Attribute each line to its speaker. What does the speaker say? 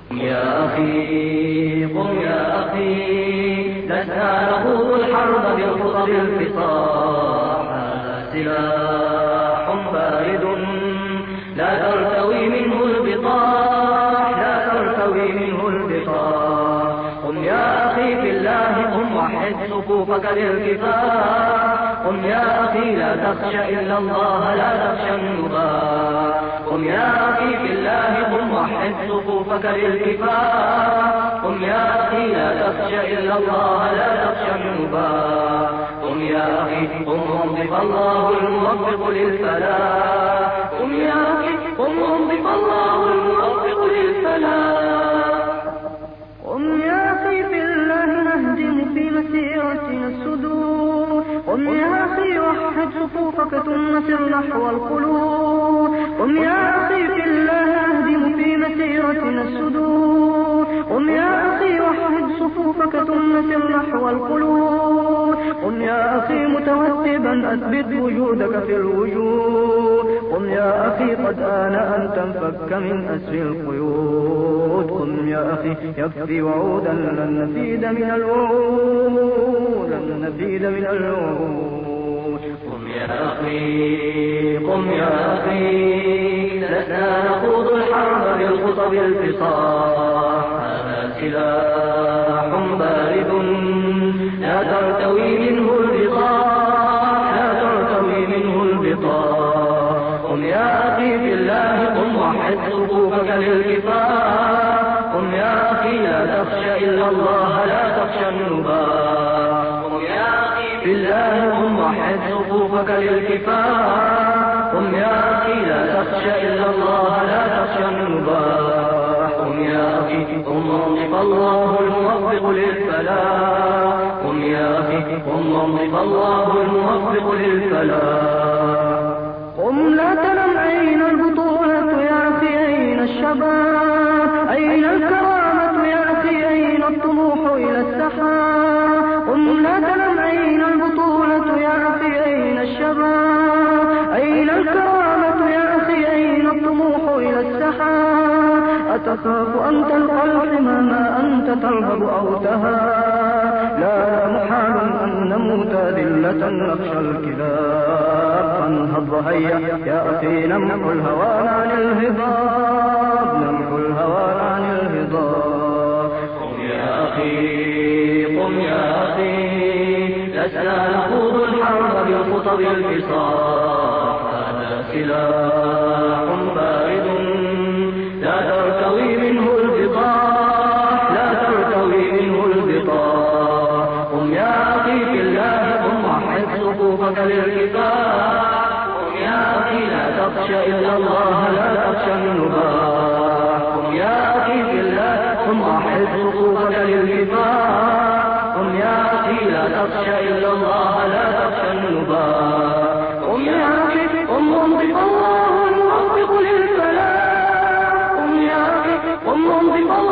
Speaker 1: يا أخي قم يا أخي، لسنا نخوض الحرب بالخطب الفصاح، هذا سلاح بارد لا ترتوي منه البطاح، لا ترتوي منه البطاح. قم يا أخي في الله، قم وحد صفوفك للكفاح. قم يا أخي لا تخشى إلا الله، لا تخشى النباح. قم يا أخي في الله، قم وحد صفوفك للكفاح. قم يا أخي لا تخشى إلا الله، لا تخشى النباح. قم يا أخي قم وانضف الله الموفق للفلاح. قم يا أخي قم وانضف الله الموفق للفلاح.
Speaker 2: قم يا أخي في الله نهدم في مسيرتنا السدود. قم يا أخي وحد صفوفك ثم سر نحو القلوب. قم يا أخي في الله نهدم في مسيرتنا السدود. قم يا أخي وحد صفوفك ثم سر نحو القلوب. قم يا أخي متوثبا أثبت وجودك في الوجود. قم يا أخي قد آن أن تنفك من أسر القيود. قم يا أخي يكفي وعودا لن نفيد من الوعود، لن نفيد من الوعود.
Speaker 1: قم يا أخي قم يا أخي، لسنا نخوض الحرب بالخطب الفصاح، هذا سلاح بارد لا ترتوي منه البطاح، لا ترتوي منه البطاح. قم يا أخي في الله، قم وحد صفوفك للكفاح. قم يا أخي لا تخشى إلا الله، لا تخشى النباح. قم يا أخي في الله، قم وحد صفوفك للكفاح. قم يا أخي لا تخشى إلا الله، لا تخشى النباح. قم يا أخي قم وانضف الله الموفق للفلاح. قم يا أخي قم وانضف الله الموفق للفلاح.
Speaker 2: قم لا تنم، أين البطولة يا أخي، أين الشباب، أين الكرامة يا أخي، أين الطموح إلى السحاب. قم لا تنم، أين البطولة يا أخي، أين الشباب، أين الكرامة يا أخي، أين الطموح إلى السحاب. أتخاف أن تلقى الحمى ما أنت ترهب أو تهاب. لا محال أن نموت ذلة نخشى الكلاب. فانهض هيا يا أخي نمحو الهوان عن الهضاب، نمحو الهوان عن الهضاب.
Speaker 1: قم يا أخي قم يا أخي، لسنا نخوض الحرب بالخطب الفصاح، هذا سلاح بارد لا ترتوي منه البطاح، لا ترتوي منه البطاح. قم يا أخي في الله، قم وحد صفوفك للكفاح. قم يا أخي لا تخشى إلا الله، لا تخشى النباح. قم يا أخي في الله، قم وحد صفوفك للكفاح. قم يا أخي لا تخشى إلا الله، لا تخشى النباح. قم يا أخي قم وانضف الله الموفق للفلاح. قم يا أخي قم وانضف